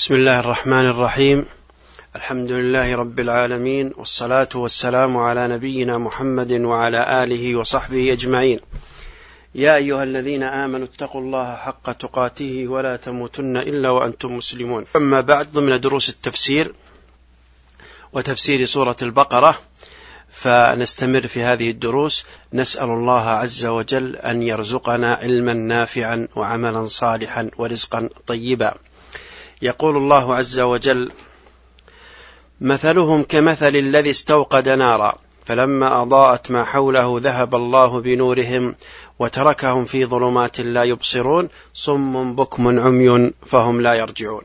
بسم الله الرحمن الرحيم. الحمد لله رب العالمين، والصلاة والسلام على نبينا محمد وعلى آله وصحبه أجمعين. يا أيها الذين آمنوا اتقوا الله حق تقاته ولا تموتن إلا وأنتم مسلمون. أما بعد، ضمن دروس التفسير وتفسير سورة البقرة، فنستمر في هذه الدروس. نسأل الله عز وجل أن يرزقنا علما نافعا وعملا صالحا ورزقا طيبا. يقول الله عز وجل: مثلهم كمثل الذي استوقد نارا فلما أضاءت ما حوله ذهب الله بنورهم وتركهم في ظلمات لا يبصرون صم بكم عمي فهم لا يرجعون.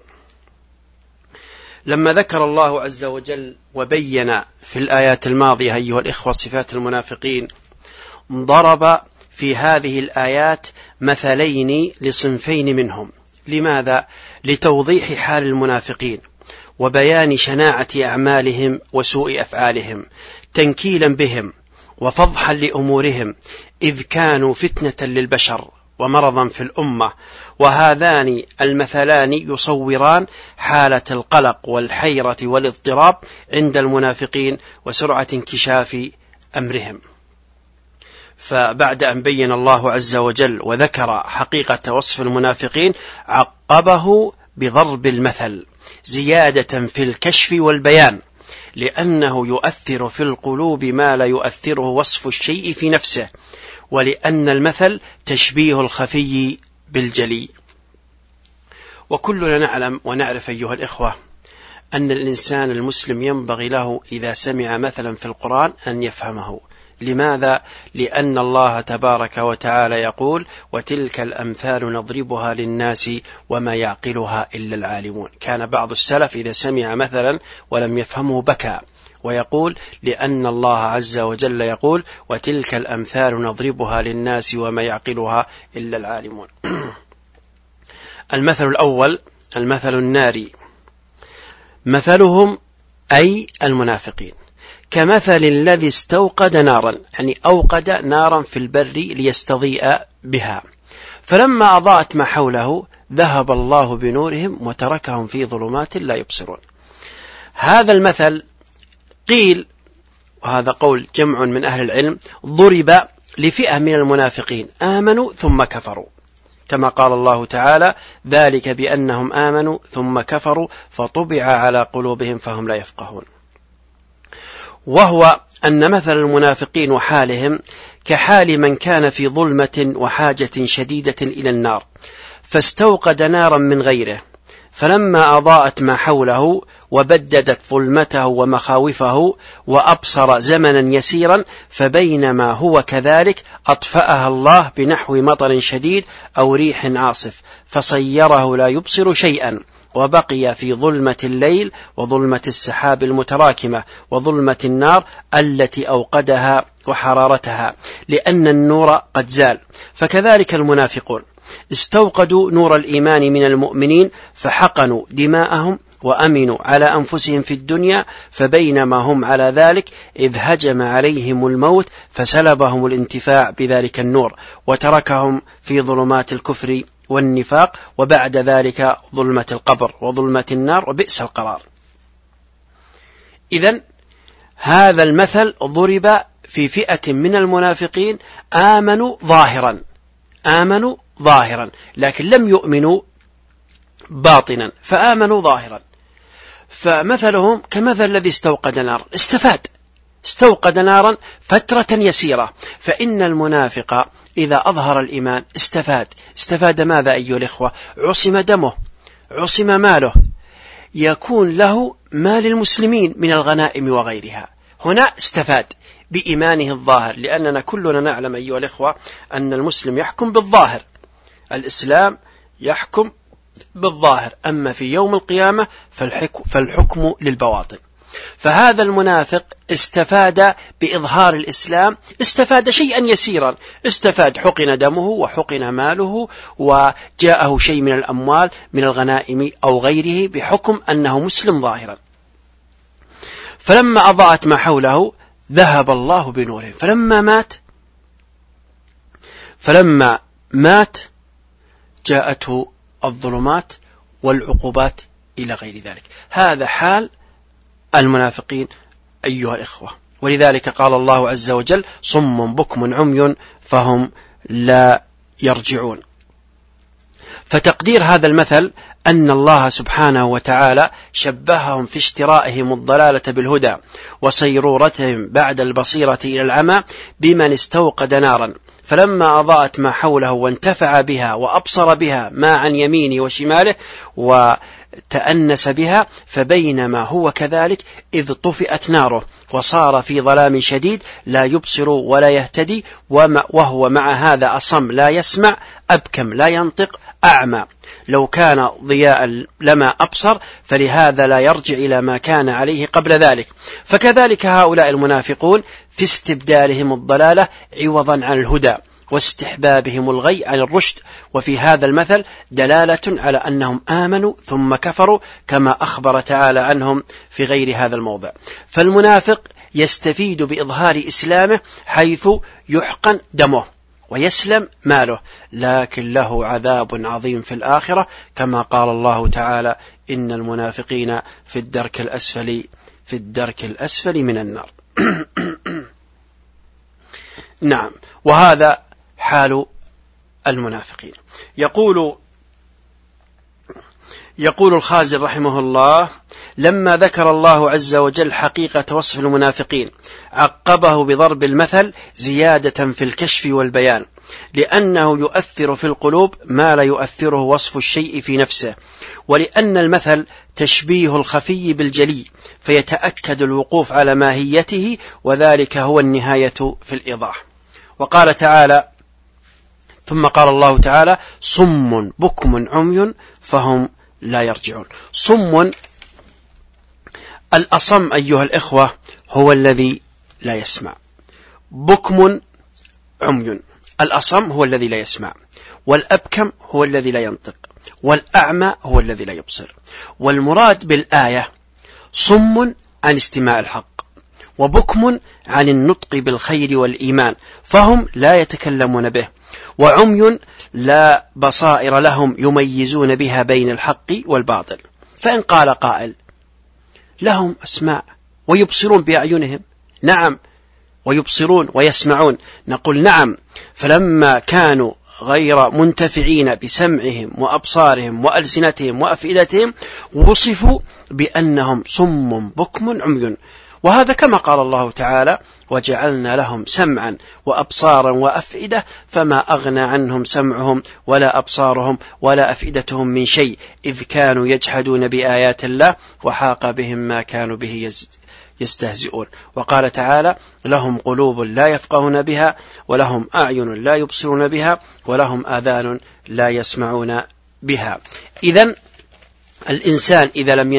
لما ذكر الله عز وجل وبين في الآيات الماضية أيها الإخوة صفات المنافقين، ضرب في هذه الآيات مثلين لصنفين منهم. لماذا؟ لتوضيح حال المنافقين وبيان شناعة أعمالهم وسوء أفعالهم، تنكيلا بهم وفضحا لأمورهم، إذ كانوا فتنة للبشر ومرضا في الأمة. وهذان المثلان يصوران حالة القلق والحيرة والاضطراب عند المنافقين وسرعة انكشاف أمرهم. فبعد أن بين الله عز وجل وذكر حقيقة وصف المنافقين، عقبه بضرب المثل زيادة في الكشف والبيان، لأنه يؤثر في القلوب ما لا يؤثره وصف الشيء في نفسه، ولأن المثل تشبيه الخفي بالجلي. وكلنا نعلم ونعرف أيها الإخوة أن الإنسان المسلم ينبغي له إذا سمع مثلا في القرآن أن يفهمه. لماذا؟ لأن الله تبارك وتعالى يقول: وتلك الأمثال نضربها للناس وما يعقلها إلا العالمون. كان بعض السلف إذا سمع مثلا ولم يفهمه بكى، ويقول: لأن الله عز وجل يقول: وتلك الأمثال نضربها للناس وما يعقلها إلا العالمون. المثل الأول المثل الناري. مثلهم أي المنافقين كمثل الذي استوقد نارا، يعني أوقد نارا في البر ليستضيء بها، فلما أضاءت ما حوله ذهب الله بنورهم وتركهم في ظلمات لا يبصرون. هذا المثل قيل، وهذا قول جمع من أهل العلم، ضرب لفئة من المنافقين آمنوا ثم كفروا، كما قال الله تعالى: ذلك بأنهم آمنوا ثم كفروا فطبع على قلوبهم فهم لا يفقهون. وهو أن مثل المنافقين وحالهم كحال من كان في ظلمة وحاجة شديدة إلى النار، فاستوقد نارا من غيره، فلما أضاءت ما حوله وبددت ظلمته ومخاوفه وأبصر زمنا يسيرا، فبينما هو كذلك أطفأها الله بنحو مطر شديد أو ريح عاصف، فصيره لا يبصر شيئا، وبقي في ظلمة الليل وظلمة السحاب المتراكمة وظلمة النار التي أوقدها وحرارتها، لأن النور قد زال. فكذلك المنافقون استوقدوا نور الإيمان من المؤمنين فحقنوا دماءهم وأمنوا على أنفسهم في الدنيا، فبينما هم على ذلك إذ هجم عليهم الموت فسلبهم الانتفاع بذلك النور وتركهم في ظلمات الكفر والنفاق، وبعد ذلك ظلمة القبر وظلمة النار وبئس القرار. إذن هذا المثل ضرب في فئة من المنافقين آمنوا ظاهرا لكن لم يؤمنوا باطنا، فآمنوا ظاهرا. فمثلهم كمثل الذي استوقد نارا، استوقد نارا فترة يسيرة. فإن المنافق إذا أظهر الإيمان استفاد ماذا أيها الإخوة؟ عصم دمه، عصم ماله، يكون له مال المسلمين من الغنائم وغيرها. هنا استفاد بإيمانه الظاهر، لأننا كلنا نعلم أيها الإخوة أن المسلم يحكم بالظاهر، الإسلام يحكم بالظاهر، أما في يوم القيامة فالحكم للبواطن. فهذا المنافق استفاد بإظهار الإسلام، استفاد شيئا يسيرا، استفاد حقن دمه وحقن ماله وجاءه شيء من الأموال من الغنائم أو غيره بحكم أنه مسلم ظاهرا. فلما أضاءت ما حوله ذهب الله بنوره، فلما مات جاءته الظلمات والعقوبات إلى غير ذلك. هذا حال المنافقين أيها الإخوة. ولذلك قال الله عز وجل صم بكم عمي فهم لا يرجعون. فتقدير هذا المثل أن الله سبحانه وتعالى شبههم في اشترائهم الضلالة بالهدى وصيرورتهم بعد البصيرة إلى العمى بمن استوقد نارا فلما أضاءت ما حوله وانتفع بها وأبصر بها ما عن يمينه وشماله وتأنس بها فبينما هو كذلك إذ طفئت ناره وصار في ظلام شديد لا يبصر ولا يهتدي وهو مع هذا أصم لا يسمع أبكم لا ينطق أعمى لو كان ضياء لما أبصر فلهذا لا يرجع إلى ما كان عليه قبل ذلك. فكذلك هؤلاء المنافقون في استبدالهم الضلالة عوضا عن الهدى واستحبابهم الغي عن الرشد. وفي هذا المثل دلالة على أنهم آمنوا ثم كفروا كما أخبر تعالى عنهم في غير هذا الموضع. فالمنافق يستفيد بإظهار إسلامه حيث يحقن دمه ويسلم ماله لكن له عذاب عظيم في الآخرة كما قال الله تعالى إن المنافقين في الدرك الأسفل من النار. نعم. وهذا حال المنافقين. يقول الخازن رحمه الله لما ذكر الله عز وجل حقيقة وصف المنافقين عقبه بضرب المثل زيادة في الكشف والبيان لأنه يؤثر في القلوب ما لا يؤثره وصف الشيء في نفسه ولأن المثل تشبيه الخفي بالجلي فيتأكد الوقوف على ماهيته وذلك هو النهاية في الإيضاح. وقال تعالى ثم قال الله تعالى صم بكم عمي فهم لا يرجعون. صم الأصم أيها الإخوة هو الذي لا يسمع. بكم عمي الأصم هو الذي لا يسمع والأبكم هو الذي لا ينطق والأعمى هو الذي لا يبصر. والمراد بالآية صم عن استماع الحق وبكم عن النطق بالخير والإيمان فهم لا يتكلمون به وعمي لا بصائر لهم يميزون بها بين الحق والباطل. فإن قال قائل لهم أسماع ويبصرون بأعينهم نعم ويبصرون ويسمعون نقول نعم فلما كانوا غير منتفعين بسمعهم وأبصارهم وألسنتهم وأفئدتهم وصفوا بأنهم صم بكم عمي. وهذا كما قال الله تعالى وجعلنا لهم سمعا وأبصارا وأفئدة فما أغنى عنهم سمعهم ولا أبصارهم ولا أفئدتهم من شيء إذ كانوا يجحدون بآيات الله وحاق بهم ما كانوا به يستهزئون. وقال تعالى لهم قلوب لا يفقهون بها ولهم أعين لا يبصرون بها ولهم آذان لا يسمعون بها. إذن الإنسان إذا لم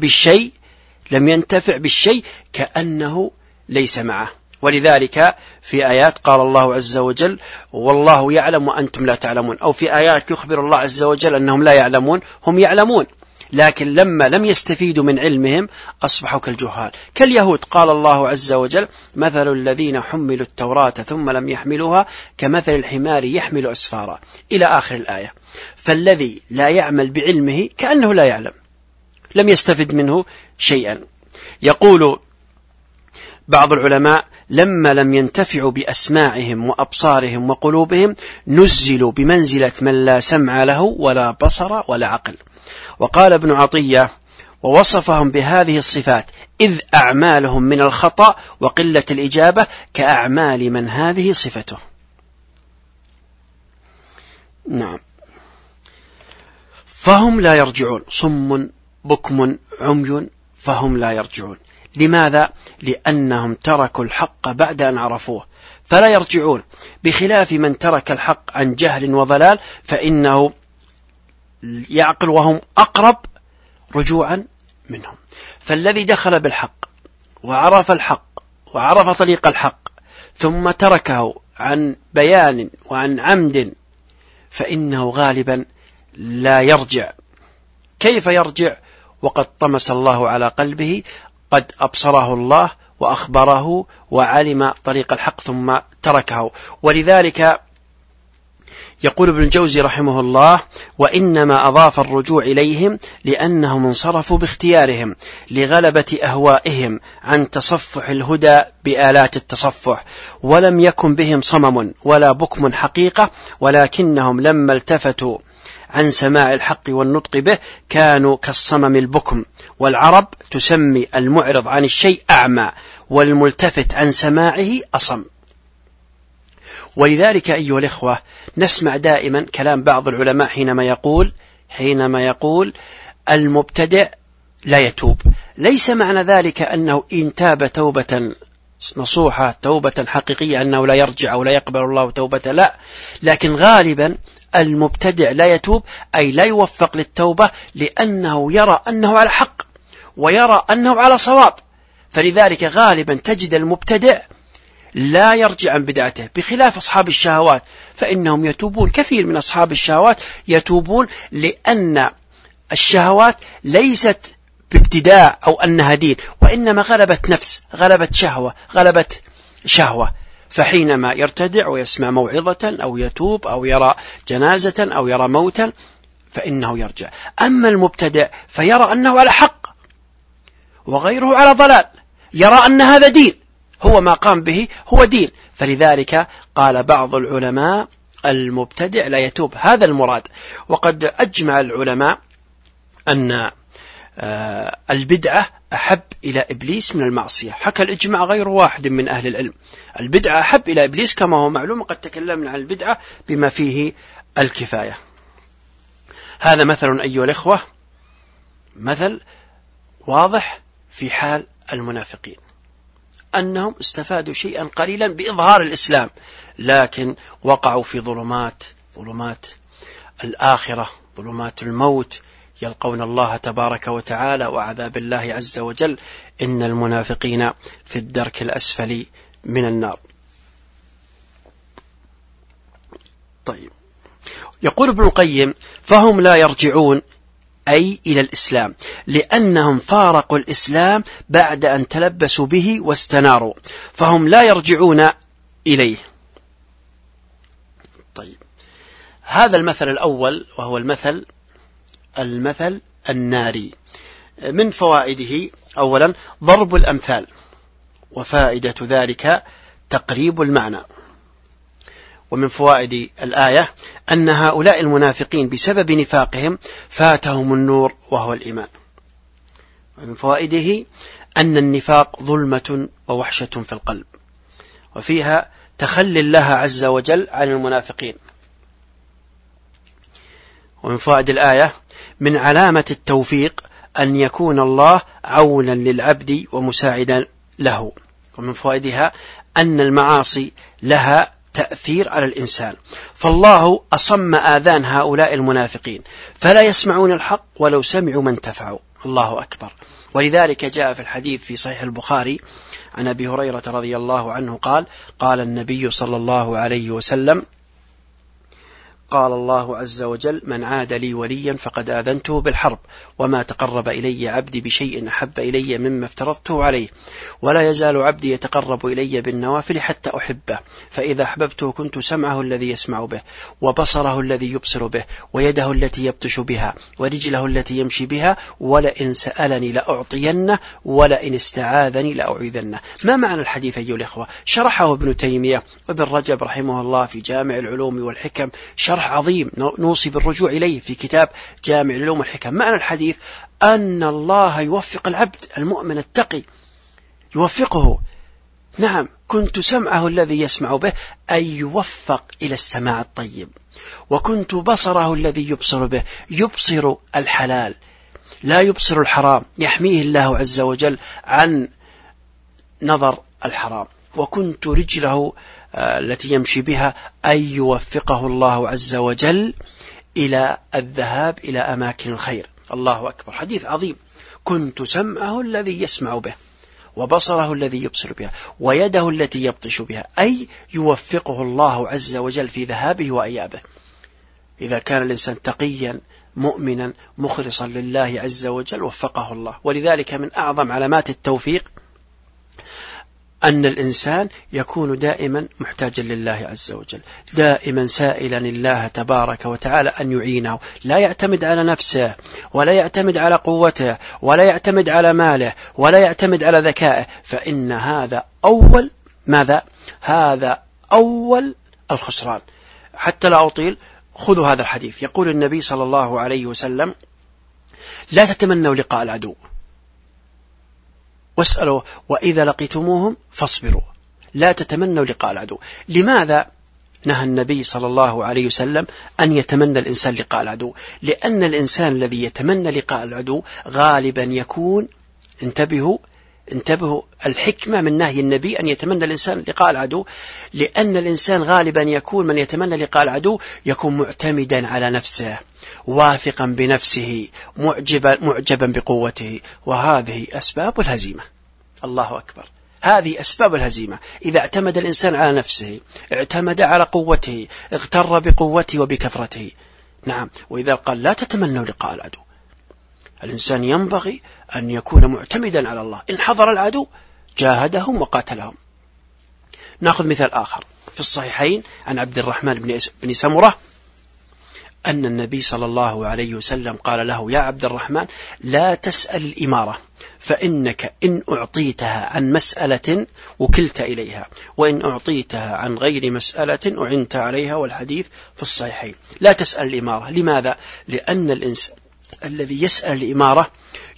ينتفع بالشيء كأنه ليس معه. ولذلك في آيات قال الله عز وجل والله يعلم وأنتم لا تعلمون أو في آيات يخبر الله عز وجل أنهم لا يعلمون هم يعلمون لكن لما لم يستفيدوا من علمهم أصبحوا كالجهال كاليهود. قال الله عز وجل مثل الذين حملوا التوراة ثم لم يحملوها كمثل الحمار يحمل أسفارا إلى آخر الآية. فالذي لا يعمل بعلمه كأنه لا يعلم لم يستفد منه شيئا. يقول بعض العلماء لما لم ينتفعوا بأسماعهم وأبصارهم وقلوبهم نزلوا بمنزلة من لا سمع له ولا بصر ولا عقل. وقال ابن عطية ووصفهم بهذه الصفات إذ أعمالهم من الخطأ وقلة الإجابة كأعمال من هذه صفته. نعم. فهم لا يرجعون صم بكم عمي فهم لا يرجعون. لماذا؟ لأنهم تركوا الحق بعد أن عرفوه فلا يرجعون بخلاف من ترك الحق عن جهل وضلال فإنه يعقل وهم أقرب رجوعا منهم. فالذي دخل بالحق وعرف الحق وعرف طريق الحق ثم تركه عن بيان وعن عمد فإنه غالبا لا يرجع. كيف يرجع وقد طمس الله على قلبه قد أبصره الله وأخبره وعلم طريق الحق ثم تركه. ولذلك يقول ابن الجوزي رحمه الله: وإنما أضاف الرجوع إليهم لأنهم انصرفوا باختيارهم لغلبة أهوائهم عن تصفح الهدى بآلات التصفح، ولم يكن بهم صمم ولا بكم حقيقة، ولكنهم لما التفتوا عن سماع الحق والنطق به كانوا كالصمم البكم. والعرب تسمي المعرض عن الشيء أعمى، والملتفت عن سماعه أصم. ولذلك أيها الإخوة نسمع دائما كلام بعض العلماء حينما يقول المبتدع لا يتوب. ليس معنى ذلك أنه إن تاب توبة نصوحة توبة حقيقية أنه لا يرجع أو لا يقبل الله توبة، لا، لكن غالبا المبتدع لا يتوب أي لا يوفق للتوبة، لأنه يرى أنه على حق ويرى أنه على صواب. فلذلك غالبا تجد المبتدع لا يرجع عن بدعته، بخلاف أصحاب الشهوات فإنهم يتوبون. كثير من أصحاب الشهوات يتوبون لأن الشهوات ليست بابتداع أو أنها دين، وإنما غلبت نفس، غلبت شهوة. فحينما يرتدع ويسمع موعظة أو يتوب أو يرى جنازة أو يرى موتا فإنه يرجع. أما المبتدع فيرى أنه على حق وغيره على ضلال، يرى أن هذا دين، هو ما قام به هو دين. فلذلك قال بعض العلماء المبتدع لا يتوب، هذا المراد. وقد أجمع العلماء أن البدعة أحب إلى إبليس من المعصية، حكى الإجماع غير واحد من أهل العلم. البدعة أحب إلى إبليس كما هو معلوم، قد تكلمنا عن البدعة بما فيه الكفاية. هذا مثل أيها الإخوة، مثل واضح في حال المنافقين، أنهم استفادوا شيئا قليلا بإظهار الإسلام، لكن وقعوا في ظلمات الآخرة، ظلمات الموت، يلقون الله تبارك وتعالى وعذاب الله عز وجل. إن المنافقين في الدرك الأسفل من النار. طيب، يقول ابن القيم: فهم لا يرجعون أي إلى الإسلام، لأنهم فارقوا الإسلام بعد أن تلبسوا به واستناروا، فهم لا يرجعون إليه. طيب، هذا المثل الأول وهو المثل الناري. من فوائده: أولا ضرب الأمثال، وفائدة ذلك تقريب المعنى. ومن فوائد الآية أن هؤلاء المنافقين بسبب نفاقهم فاتهم النور وهو الإيمان. ومن فوائده أن النفاق ظلمة ووحشة في القلب، وفيها تخلي الله عز وجل عن المنافقين. ومن فوائد الآية من علامة التوفيق أن يكون الله عونا للعبد ومساعدا له. ومن فوائدها أن المعاصي لها تأثير على الإنسان، فالله أصم آذان هؤلاء المنافقين فلا يسمعون الحق ولو سمعوا ما انتفعوا. الله أكبر. ولذلك جاء في الحديث في صحيح البخاري عن أبي هريرة رضي الله عنه قال: قال النبي صلى الله عليه وسلم: قال الله عز وجل: من عاد لي وليا فقد آذنته بالحرب، وما تقرب إلي عبدي بشيء أحب إلي مما افترضته عليه، ولا يزال عبدي يتقرب إلي بالنوافل حتى أحبه، فإذا أحببته كنت سمعه الذي يسمع به، وبصره الذي يبصر به، ويده التي يبطش بها، ورجله التي يمشي بها، ولئن سألني لأعطينه، ولئن استعاذني لأعيذنه. ما معنى الحديث أيها الإخوة؟ شرحه ابن تيمية وابن رجب رحمه الله في جامع العلوم والحكم، شرح عظيم نوصي بالرجوع إليه في كتاب جامع العلوم والحكم. معنى الحديث أن الله يوفق العبد المؤمن التقي، يوفقه. نعم، كنت سمعه الذي يسمع به، أي يوفق إلى السماع الطيب، وكنت بصره الذي يبصر به، يبصر الحلال لا يبصر الحرام، يحميه الله عز وجل عن نظر الحرام، وكنت رجله التي يمشي بها، أي يوفقه الله عز وجل إلى الذهاب إلى أماكن الخير. الله أكبر، حديث عظيم. كنت سمعه الذي يسمع به، وبصره الذي يبصر بها، ويده التي يبطش بها، أي يوفقه الله عز وجل في ذهابه وإيابه. إذا كان الإنسان تقيا مؤمنا مخلصا لله عز وجل وفقه الله. ولذلك من أعظم علامات التوفيق أن الإنسان يكون دائما محتاجا لله عز وجل، دائما سائلا الله تبارك وتعالى أن يعينه، لا يعتمد على نفسه ولا يعتمد على قوته ولا يعتمد على ماله ولا يعتمد على ذكائه، فإن هذا أول ماذا؟ هذا أول الخسران. حتى لا أطيل، خذوا هذا الحديث. يقول النبي صلى الله عليه وسلم: لا تتمنوا لقاء العدو واسألوا وإذا لقيتموهم فاصبروا. لا تتمنوا لقاء العدو. لماذا نهى النبي صلى الله عليه وسلم أن يتمنى الإنسان لقاء العدو؟ لأن الإنسان الذي يتمنى لقاء العدو غالبا يكون، انتبهوا الحكمة من نهي النبي أن يتمنى الإنسان لقاء العدو، لأن الإنسان غالبا يكون من يتمنى لقاء العدو يكون معتمدا على نفسه، واثقا بنفسه، معجبا بقوته، وهذه أسباب الهزيمة. الله أكبر، هذه أسباب الهزيمة. إذا اعتمد الإنسان على نفسه، اعتمد على قوته، اغتر بقوته وبكثرته. نعم، وإذا قال لا تتمنوا لقاء العدو، الإنسان ينبغي أن يكون معتمدا على الله. إن حضر العدو جاهدهم وقاتلهم. نأخذ مثال آخر في الصحيحين عن عبد الرحمن بن سمرة أن النبي صلى الله عليه وسلم قال له: يا عبد الرحمن، لا تسأل الإمارة، فإنك إن أعطيتها عن مسألة وكلت إليها، وإن أعطيتها عن غير مسألة أعنت عليها. والحديث في الصحيحين. لا تسأل الإمارة. لماذا؟ لأن الإنسان الذي يسأل الإمارة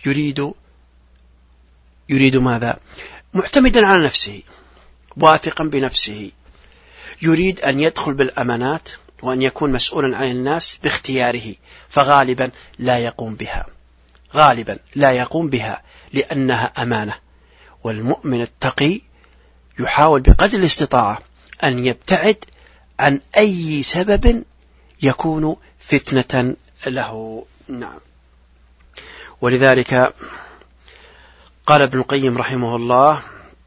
يريد ماذا؟ معتمدا على نفسه، واثقا بنفسه، يريد أن يدخل بالأمانات وأن يكون مسؤولا عن الناس باختياره، فغالبا لا يقوم بها لأنها أمانة. والمؤمن التقي يحاول بقدر الاستطاعة أن يبتعد عن أي سبب يكون فتنة له. نعم. ولذلك قال ابن القيم رحمه الله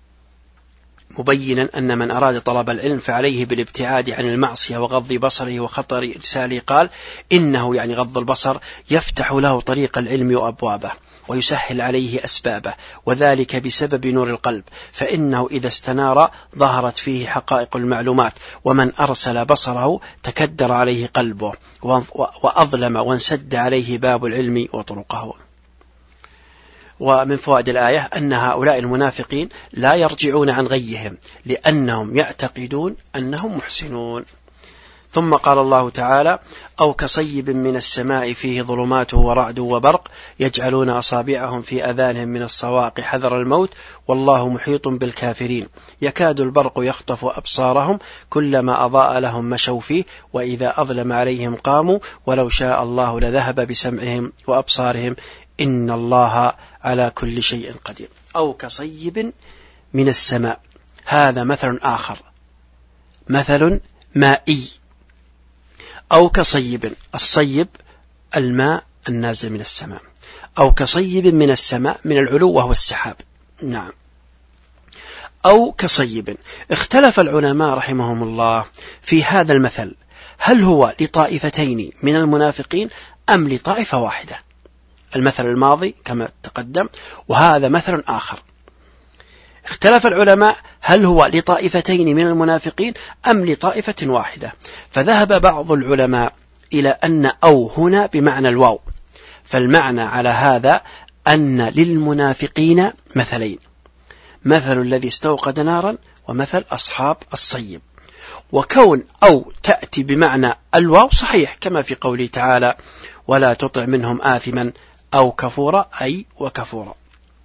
مبينا أن من أراد طلب العلم فعليه بالابتعاد عن المعصية وغض بصره وخطر إرساله. قال: إنه يعني غض البصر يفتح له طريق العلم وأبوابه ويسهل عليه أسبابه، وذلك بسبب نور القلب، فإنه إذا استنار ظهرت فيه حقائق المعلومات، ومن أرسل بصره تكدر عليه قلبه وأظلم وانسد عليه باب العلم وطرقه. ومن فوائد الآية أن هؤلاء المنافقين لا يرجعون عن غيهم لأنهم يعتقدون أنهم محسنون. ثم قال الله تعالى: أو كصيب من السماء فيه ظلمات ورعد وبرق يجعلون أصابعهم في أذانهم من الصواعق حذر الموت والله محيط بالكافرين يكاد البرق يخطف أبصارهم كلما أضاء لهم مشوا فيه وإذا أظلم عليهم قاموا ولو شاء الله لذهب بسمعهم وأبصارهم إن الله على كل شيء قدير. أو كصيب من السماء، هذا مثل آخر، مثل مائي. أو كصيب، الصيب الماء النازل من السماء، أو كصيب من السماء من العلو وهو السحاب. نعم. أو كصيب. اختلف العلماء رحمهم الله في هذا المثل، هل هو لطائفتين من المنافقين أم لطائفة واحدة؟ المثل الماضي كما تقدم، وهذا مثل آخر. اختلف العلماء هل هو لطائفتين من المنافقين أم لطائفة واحدة، فذهب بعض العلماء إلى أن أو هنا بمعنى الواو، فالمعنى على هذا أن للمنافقين مثلين، مثل الذي استوقد نارا ومثل أصحاب الصيب. وكون أو تأتي بمعنى الواو صحيح كما في قوله تعالى: ولا تطع منهم آثما أو كفورا، أي وكفورا.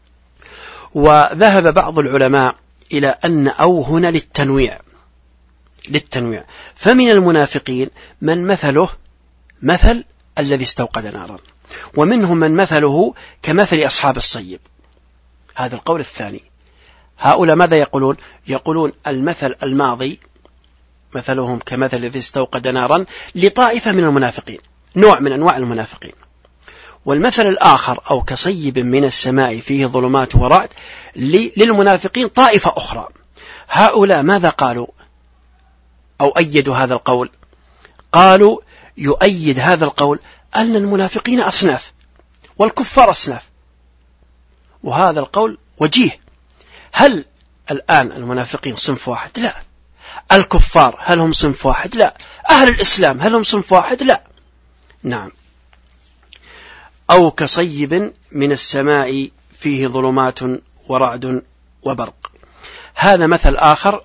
وذهب بعض العلماء إلى أن أو هنا للتنويع، فمن المنافقين من مثله مثل الذي استوقد نارا، ومنهم من مثله كمثل أصحاب الصيب. هذا القول الثاني. هؤلاء ماذا يقولون؟ يقولون المثل الماضي مثلهم كمثل الذي استوقد نارا لطائفة من المنافقين، نوع من أنواع المنافقين. والمثل الآخر أو كصيب من السماء فيه ظلمات ورعد للمنافقين طائفة أخرى. هؤلاء ماذا قالوا أو أيدوا هذا القول؟ قالوا يؤيد هذا القول أن المنافقين أصناف والكفار أصناف، وهذا القول وجيه. هل الآن المنافقين صنف واحد؟ لا. الكفار هل هم صنف واحد؟ لا. أهل الإسلام هل هم صنف واحد؟ لا. نعم. أو كصيب من السماء فيه ظلمات ورعد وبرق. هذا مثل آخر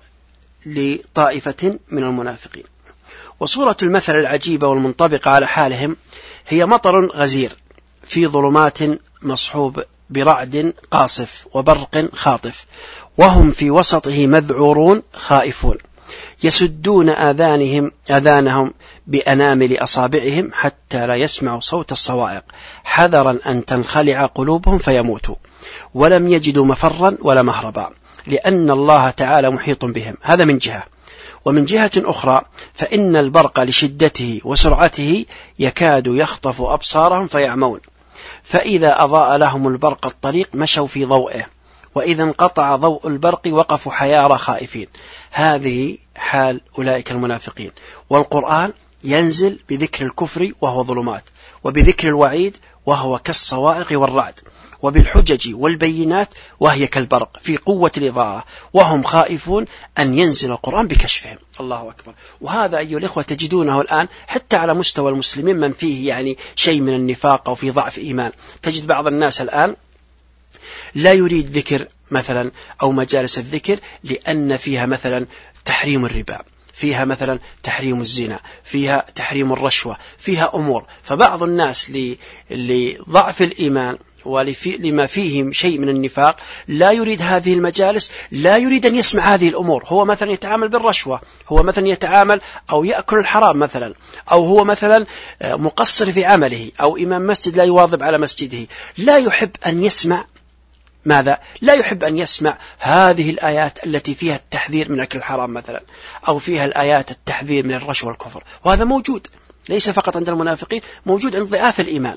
لطائفة من المنافقين. وصورة المثل العجيبة والمنطبقة على حالهم هي مطر غزير في ظلمات مصحوب برعد قاصف وبرق خاطف، وهم في وسطه مذعورون خائفون، يسدون آذانهم بأنامل أصابعهم حتى لا يسمعوا صوت الصواعق، حذرا أن تنخلع قلوبهم فيموتوا، ولم يجدوا مفرا ولا مهربا، لأن الله تعالى محيط بهم. هذا من جهة. ومن جهة أخرى فإن البرق لشدته وسرعته يكاد يخطف أبصارهم فيعمون، فإذا أضاء لهم البرق الطريق مشوا في ضوئه، وإذا انقطع ضوء البرق وقفوا حيارى خائفين. هذه حال أولئك المنافقين. والقرآن ينزل بذكر الكفر وهو ظلمات، وبذكر الوعيد وهو كالصواعق والرعد، وبالحجج والبينات وهي كالبرق في قوة الإضاءة، وهم خائفون أن ينزل القرآن بكشفهم. الله أكبر. وهذا أيها الإخوة تجدونه الآن حتى على مستوى المسلمين، من فيه يعني شيء من النفاق أو في ضعف إيمان. تجد بعض الناس الآن لا يريد ذكر مثلا أو مجالس الذكر لأن فيها مثلا تحريم الربا، فيها مثلا تحريم الزنا، فيها تحريم الرشوة، فيها أمور. فبعض الناس لضعف الإيمان ولما فيهم شيء من النفاق لا يريد هذه المجالس، لا يريد أن يسمع هذه الأمور. هو مثلا يتعامل بالرشوة، هو مثلا يتعامل أو يأكل الحرام مثلا، أو هو مثلا مقصر في عمله، أو إمام مسجد لا يواظب على مسجده، لا يحب أن يسمع ماذا؟ لا يحب أن يسمع هذه الآيات التي فيها التحذير من أكل الحرام مثلا، أو فيها الآيات التحذير من الرشوة والكفر. وهذا موجود ليس فقط عند المنافقين، موجود عند ضعاف الإيمان.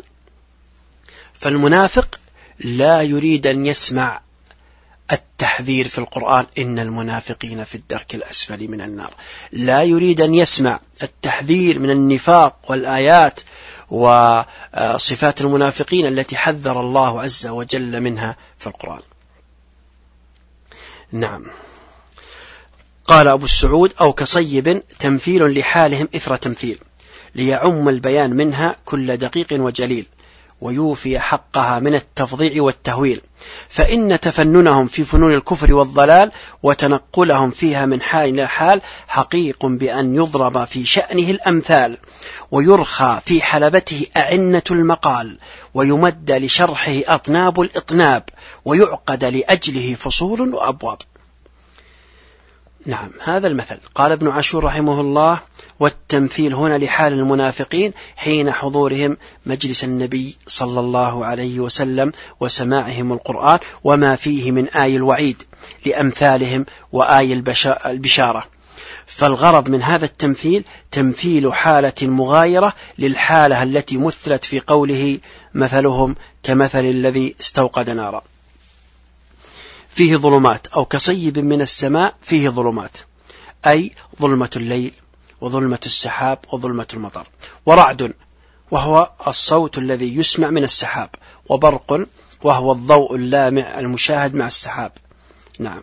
فالمنافق لا يريد أن يسمع التحذير في القرآن إن المنافقين في الدرك الأسفل من النار، لا يريد أن يسمع التحذير من النفاق والآيات وصفات المنافقين التي حذر الله عز وجل منها في القرآن. نعم. قال أبو السعود: أو كصيب تمثيل لحالهم إثر تمثيل، ليعم البيان منها كل دقيق وجليل، ويوفي حقها من التفضيع والتهويل، فإن تفننهم في فنون الكفر والضلال وتنقلهم فيها من حال إلى حال حقيق بأن يضرب في شأنه الأمثال، ويرخى في حلبته أعنة المقال، ويمد لشرحه أطناب الإطناب، ويعقد لأجله فصول وأبواب. نعم، هذا المثل. قال ابن عاشور رحمه الله: والتمثيل هنا لحال المنافقين حين حضورهم مجلس النبي صلى الله عليه وسلم وسماعهم القرآن وما فيه من آي الوعيد لأمثالهم وآي البشارة. فالغرض من هذا التمثيل تمثيل حالة مغايرة للحالة التي مثلت في قوله: مثلهم كمثل الذي استوقد نارا فيه ظلمات، أو كصيب من السماء فيه ظلمات، أي ظلمة الليل وظلمة السحاب وظلمة المطر، ورعد وهو الصوت الذي يسمع من السحاب، وبرق وهو الضوء اللامع المشاهد مع السحاب. نعم.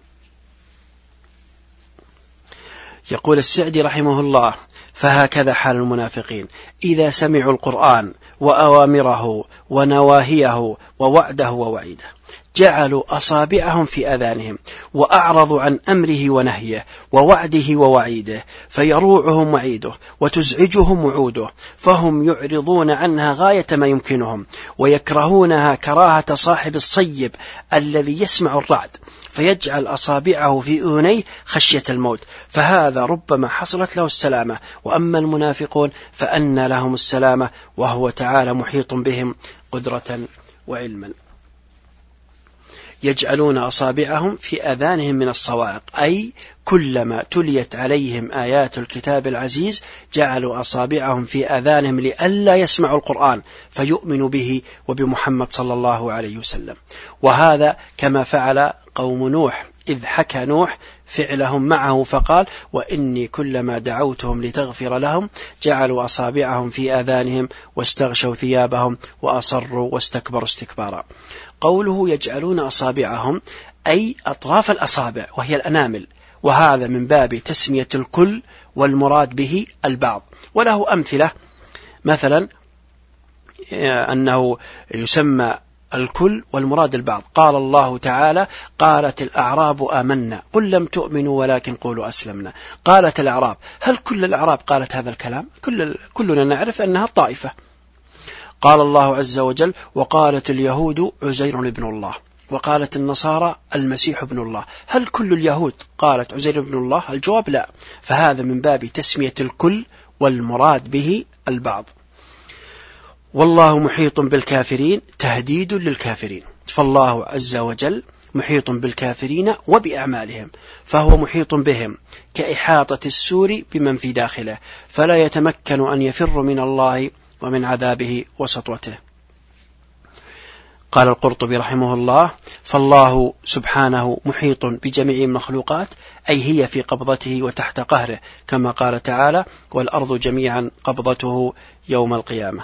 يقول السعدي رحمه الله: فهكذا حال المنافقين إذا سمعوا القرآن وأوامره ونواهيه ووعده ووعيده جعلوا أصابعهم في آذانهم وأعرضوا عن أمره ونهيه ووعده ووعيده، فيروعهم وعيده وتزعجهم وعوده، فهم يعرضون عنها غاية ما يمكنهم، ويكرهونها كراهة صاحب الصيب الذي يسمع الرعد فيجعل أصابعه في أذنيه خشية الموت، فهذا ربما حصلت له السلامة. وأما المنافقون فأن لهم السلامة، وهو تعالى محيط بهم قدرة وعلما. يجعلون أصابعهم في آذانهم من الصواعق، أي كلما تليت عليهم آيات الكتاب العزيز جعلوا أصابعهم في آذانهم لئلا يسمعوا القرآن فيؤمنوا به وبمحمد صلى الله عليه وسلم. وهذا كما فعل قوم نوح، إذ حكى نوح فعلهم معه فقال: وإني كلما دعوتهم لتغفر لهم جعلوا أصابعهم في آذانهم واستغشوا ثيابهم وأصروا واستكبروا استكبارا. قوله يجعلون أصابعهم، أي أطراف الأصابع وهي الأنامل، وهذا من باب تسمية الكل والمراد به البعض. وله أمثلة، مثلا أنه يسمى الكل والمراد البعض. قال الله تعالى: قالت الأعراب آمنا قل لم تؤمنوا ولكن قولوا أسلمنا. قالت الأعراب، هل كل الأعراب قالت هذا الكلام؟ كلنا نعرف أنها طائفة. قال الله عز وجل: وقالت اليهود عزير ابن الله، وقالت النصارى المسيح ابن الله. هل كل اليهود قالت عزير ابن الله؟ الجواب لا. فهذا من باب تسمية الكل والمراد به البعض. والله محيط بالكافرين تهديد للكافرين، فالله عز وجل محيط بالكافرين وبأعمالهم، فهو محيط بهم كإحاطة السور بمن في داخله، فلا يتمكن أن يفر من الله ومن عذابه وسطوته. قال القرطبي رحمه الله: فالله سبحانه محيط بجميع المخلوقات، أي هي في قبضته وتحت قهره، كما قال تعالى: والأرض جميعا قبضته يوم القيامة.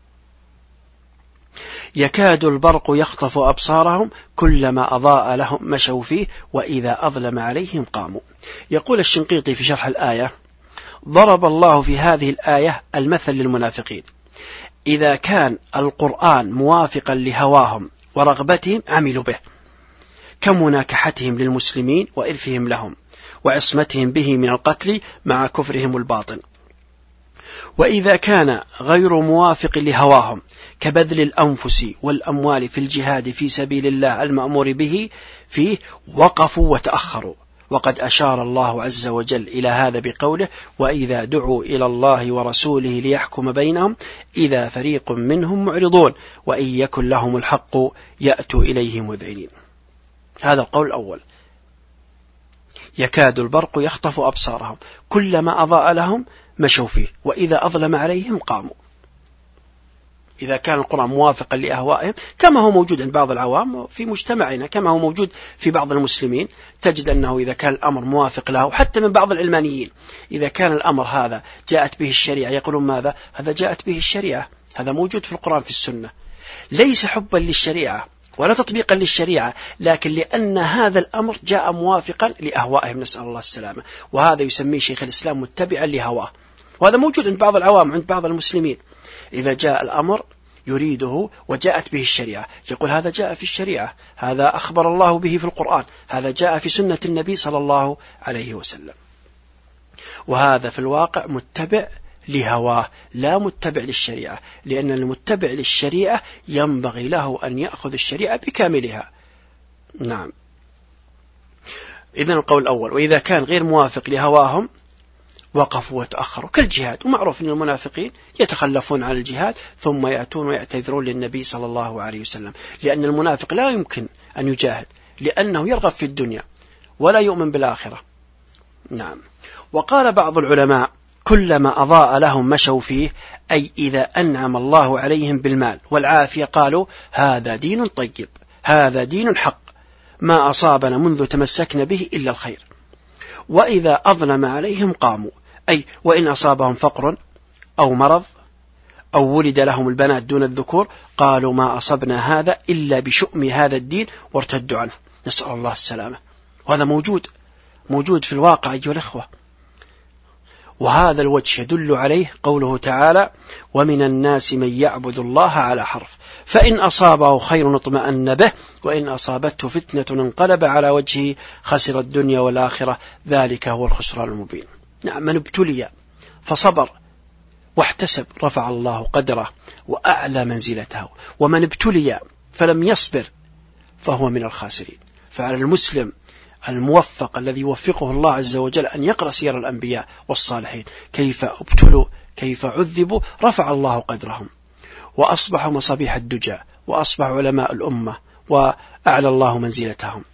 يكاد البرق يخطف أبصارهم كلما أضاء لهم مشوا فيه وإذا أظلم عليهم قاموا. يقول الشنقيطي في شرح الآية: ضرب الله في هذه الآية المثل للمنافقين، إذا كان القرآن موافقا لهواهم ورغبتهم عملوا به، كمناكحتهم للمسلمين وإرثهم لهم وعصمتهم به من القتل مع كفرهم الباطن. وإذا كان غير موافق لهواهم كبذل الأنفس والأموال في الجهاد في سبيل الله المأمور به فيه، وقفوا وتأخروا. وقد أشار الله عز وجل إلى هذا بقوله: وإذا دعوا إلى الله ورسوله ليحكم بينهم إذا فريق منهم معرضون وإن يكن لهم الحق يأتوا إليه مذعنين. هذا القول الأول: يكاد البرق يخطف أبصارهم كلما أضاء لهم مشوا فيه وإذا أظلم عليهم قاموا. إذا كان القرآن موافقا لأهوائهم كما هو موجود عند بعض العوام في مجتمعنا، كما هو موجود في بعض المسلمين، تجد أنه إذا كان الأمر موافق له، حتى من بعض العلمانيين، إذا كان الأمر هذا جاءت به الشريعة يقولون ماذا؟ هذا جاءت به الشريعة، هذا موجود في القرآن في السنة، ليس حبا للشريعة ولا تطبيقا للشريعة، لكن لأن هذا الأمر جاء موافقا لأهوائهم، نسأل الله السلامة. وهذا يسميه شيخ الإسلام متبعا لهواه، وهذا موجود عند بعض العوام عند بعض المسلمين. إذا جاء الأمر يريده وجاءت به الشريعة يقول هذا جاء في الشريعة، هذا أخبر الله به في القرآن، هذا جاء في سنة النبي صلى الله عليه وسلم. وهذا في الواقع متبع لهواه لا متبع للشريعة، لأن المتبع للشريعة ينبغي له أن يأخذ الشريعة بكاملها. نعم. إذن القول الأول: وإذا كان غير موافق لهواهم وقفوا وتأخروا كالجهاد. ومعروف أن المنافقين يتخلفون عن الجهاد ثم يأتون ويعتذرون للنبي صلى الله عليه وسلم، لأن المنافق لا يمكن أن يجاهد لأنه يرغب في الدنيا ولا يؤمن بالآخرة. نعم. وقال بعض العلماء: كلما أضاء لهم مشوا فيه، أي إذا أنعم الله عليهم بالمال والعافية قالوا هذا دين طيب، هذا دين حق، ما أصابنا منذ تمسكنا به إلا الخير. وإذا أظلم عليهم قاموا، أي وإن أصابهم فقر أو مرض أو ولد لهم البنات دون الذكور قالوا ما أصبنا هذا إلا بشؤم هذا الدين وارتدوا عنه، نسأل الله السلامة. وهذا موجود في الواقع أيها الأخوة. وهذا الوجه يدل عليه قوله تعالى: ومن الناس من يعبد الله على حرف، فإن أصابه خير اطمأن به وإن أصابته فتنة انقلب على وجهه خسر الدنيا والآخرة ذلك هو الخسران المبين. نعم. من ابتلي فصبر واحتسب رفع الله قدره وأعلى منزلته، ومن ابتلي فلم يصبر فهو من الخاسرين. فعلى المسلم الموفق الذي يوفقه الله عز وجل أن يقرأ سير الأنبياء والصالحين، كيف ابتلوا، كيف عذبوا، رفع الله قدرهم وأصبحوا مصابيح الدجى وأصبحوا علماء الأمة وأعلى الله منزلتهم.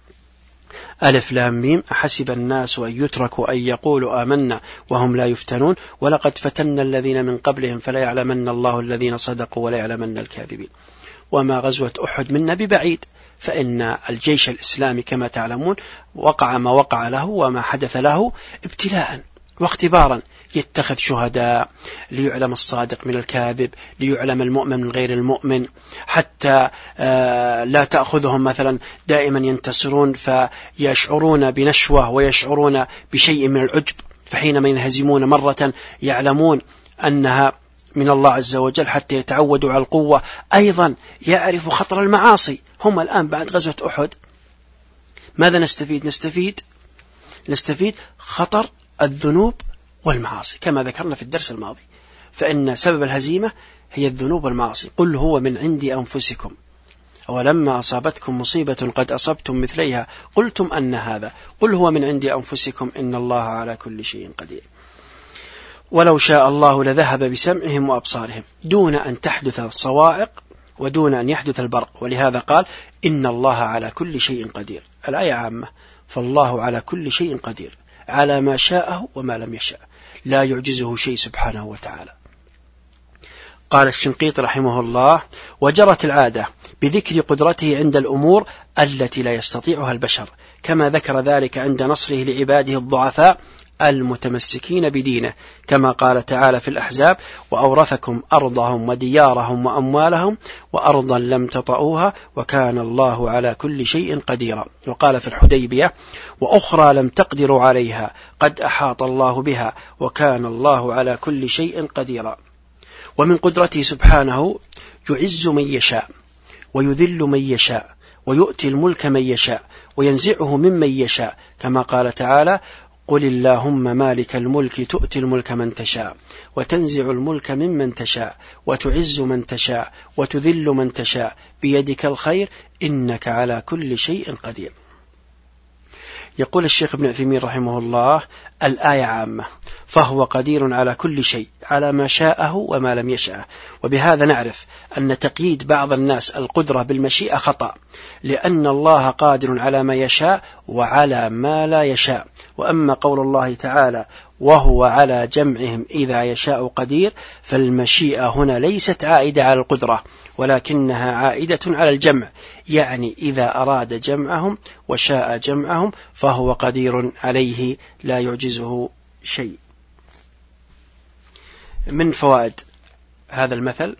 ألف لام ميم: أحسب الناس أن يتركوا أن يقولوا آمنا وهم لا يفتنون ولقد فتنا الذين من قبلهم فلا يعلمن الله الذين صدقوا ولا يعلمن الكاذبين. وما غزوة أحد منا ببعيد، فإن الجيش الإسلامي كما تعلمون وقع ما وقع له وما حدث له ابتلاء واختبارا يتخذ شهداء ليعلم الصادق من الكاذب، ليعلم المؤمن من غير المؤمن، حتى لا تأخذهم مثلا دائما ينتصرون فيشعرون بنشوة ويشعرون بشيء من العجب، فحينما ينهزمون مرة يعلمون أنها من الله عز وجل حتى يتعودوا على القوة. أيضا يعرفوا خطر المعاصي. هم الآن بعد غزوة أحد ماذا نستفيد خطر الذنوب والمعاصي كما ذكرنا في الدرس الماضي، فإن سبب الهزيمة هي الذنوب والمعاصي. قل هو من عند أنفسكم أولما أصابتكم مصيبة قد أصبتم مثليها قلتم أن هذا، قل هو من عند أنفسكم إن الله على كل شيء قدير. ولو شاء الله لذهب بسمعهم وأبصارهم دون أن تحدث الصواعق ودون أن يحدث البرق، ولهذا قال إن الله على كل شيء قدير. الآية عامة، فالله على كل شيء قدير على ما شاءه وما لم يشاء، لا يعجزه شيء سبحانه وتعالى. قال الشنقيطي رحمه الله: وجرت العادة بذكر قدرته عند الأمور التي لا يستطيعها البشر، كما ذكر ذلك عند نصره لعباده الضعفاء المتمسكين بدينه، كما قال تعالى في الأحزاب: وأورثكم أرضهم وديارهم وأموالهم وأرضا لم تطئوها وكان الله على كل شيء قديرا. وقال في الحديبية: وأخرى لم تقدروا عليها قد أحاط الله بها وكان الله على كل شيء قديرا. ومن قدرته سبحانه يعز من يشاء ويذل من يشاء ويؤتي الملك من يشاء وينزعه ممن يشاء، كما قال تعالى: قل اللهم مالك الملك تؤتي الملك من تشاء وتنزع الملك ممن تشاء وتعز من تشاء وتذل من تشاء بيدك الخير إنك على كل شيء قدير. يقول الشيخ ابن عثيمين رحمه الله: الآية عامة، فهو قدير على كل شيء على ما شاءه وما لم يشاء. وبهذا نعرف أن تقييد بعض الناس القدرة بالمشيئة خطأ، لأن الله قادر على ما يشاء وعلى ما لا يشاء. وأما قول الله تعالى: وهو على جمعهم إذا يشاء قدير، فالمشيئة هنا ليست عائدة على القدرة ولكنها عائدة على الجمع، يعني إذا أراد جمعهم وشاء جمعهم فهو قدير عليه لا يعجزه شيء. من فوائد هذا المثل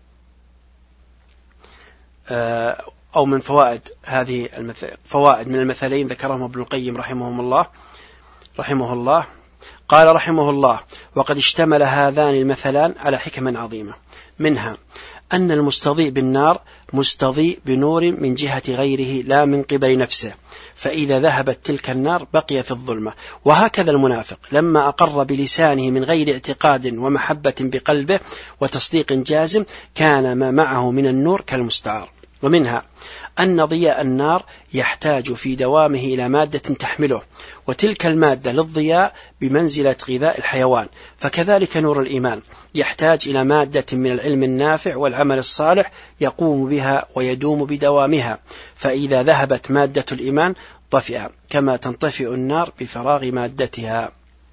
أو من فوائد هذه فوائد من المثلين ذكرهم ابن القيم رحمه الله قال رحمه الله: وقد اشتمل هذان المثلان على حكم عظيمة، منها أن المستضيء بالنار مستضيء بنور من جهة غيره لا من قبل نفسه، فإذا ذهبت تلك النار بقي في الظلمة. وهكذا المنافق لما أقر بلسانه من غير اعتقاد ومحبة بقلبه وتصديق جازم كان ما معه من النور كالمستعار. ومنها أن ضياء النار يحتاج في دوامه إلى مادة تحمله، وتلك المادة للضياء بمنزلة غذاء الحيوان، فكذلك نور الإيمان يحتاج إلى مادة من العلم النافع والعمل الصالح يقوم بها ويدوم بدوامها، فإذا ذهبت مادة الإيمان طفئ كما تنطفئ النار بفراغ مادتها.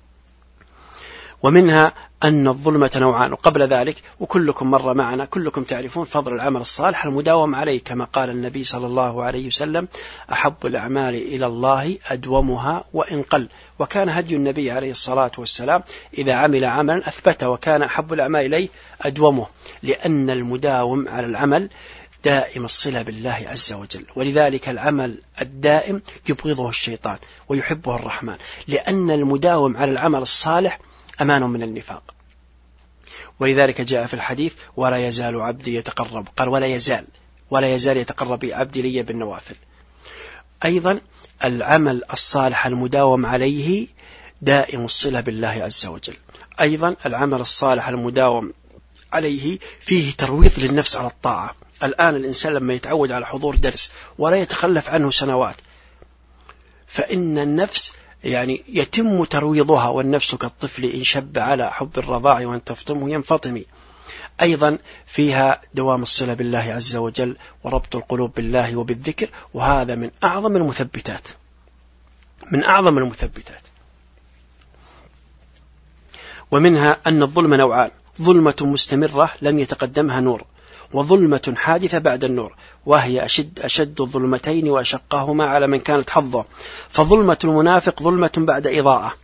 ومنها أن الظلمة نوعان، وقبل ذلك وكلكم مر معنا كلكم تعرفون فضل العمل الصالح المداوم عليه، كما قال النبي صلى الله عليه وسلم: أحب الأعمال إلى الله أدومها وإن قل. وكان هدي النبي عليه الصلاة والسلام إذا عمل عملا أثبته، وكان أحب الأعمال إليه أدومه، لأن المداوم على العمل دائم الصلة بالله عز وجل. ولذلك العمل الدائم يبغضه الشيطان ويحبه الرحمن، لأن المداوم على العمل الصالح أمان من النفاق. ولذلك جاء في الحديث: ولا يزال عبدي يتقرب، قال ولا يزال يتقرب عبدي لي بالنوافل. أيضا العمل الصالح المداوم عليه دائم الصلة بالله عز وجل. أيضا العمل الصالح المداوم عليه فيه ترويض للنفس على الطاعة. الآن الإنسان لما يتعود على حضور درس ولا يتخلف عنه سنوات، فإن النفس يتم ترويضها، والنفس كالطفل إن شب على حب الرضاع وأن تفطمه ينفطم. أيضا فيها دوام الصلة بالله عز وجل وربط القلوب بالله وبالذكر، وهذا من أعظم المثبتات. ومنها أن الظلم نوعان: ظلمة مستمرة لم يتقدمها نور، وظلمة حادثة بعد النور، وهي أشد الظلمتين وأشقهما على من كانت حظه. فظلمة المنافق ظلمة بعد إضاءة،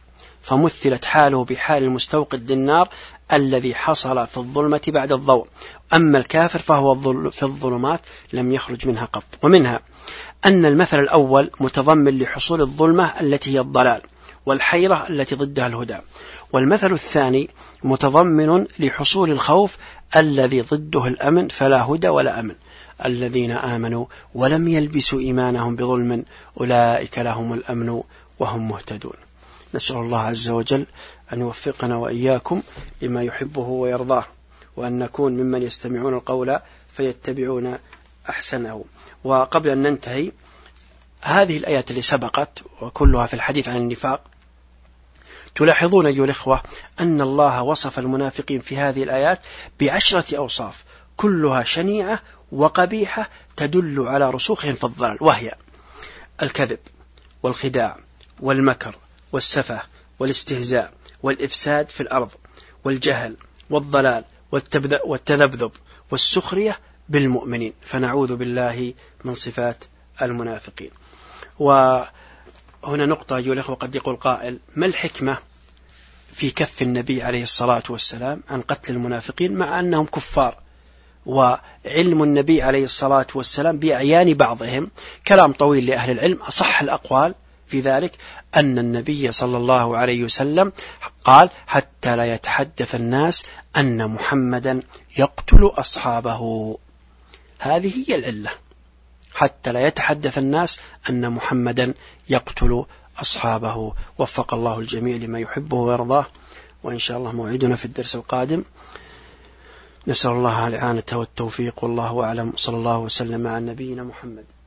فمثلت حاله بحال المستوقد للنار الذي حصل في الظلمة بعد الضوء. أما الكافر فهو في الظلمات لم يخرج منها قط. ومنها أن المثل الأول متضمن لحصول الظلمة التي هي الضلال والحيرة التي ضدها الهدى، والمثل الثاني متضمن لحصول الخوف الذي ضده الأمن فلا هدى ولا أمن. الذين آمنوا ولم يلبسوا إيمانهم بظلم أولئك لهم الأمن وهم مهتدون. نسأل الله عز وجل أن يوفقنا وإياكم لما يحبه ويرضاه، وأن نكون ممن يستمعون القول فيتبعون أحسنه. وقبل أن ننتهي، هذه الآيات اللي سبقت وكلها في الحديث عن النفاق، تلاحظون أيها الإخوة أن الله وصف المنافقين في هذه الآيات ب10 أوصاف كلها شنيعة وقبيحة تدل على رسوخهم في الضلال، وهي الكذب والخداع والمكر والسفه والاستهزاء والإفساد في الأرض والجهل والضلال والتذبذب والسخرية بالمؤمنين. فنعوذ بالله من صفات المنافقين. وهنا نقطة أيها الأخوة، قد يقول قائل: ما الحكمة في كف النبي عليه الصلاة والسلام عن قتل المنافقين مع أنهم كفار، وعلم النبي عليه الصلاة والسلام بأعيان بعضهم؟ كلام طويل لأهل العلم. أصح الأقوال في ذلك أن النبي صلى الله عليه وسلم قال: حتى لا يتحدث الناس أن محمدا يقتل أصحابه. هذه هي العلة، حتى لا يتحدث الناس أن محمدا يقتل أصحابه. وفق الله الجميع لما يحبه ويرضاه، وإن شاء الله موعدنا في الدرس القادم. نسأل الله الإعانة والتوفيق، والله أعلم. صلى الله وسلم على نبينا محمد.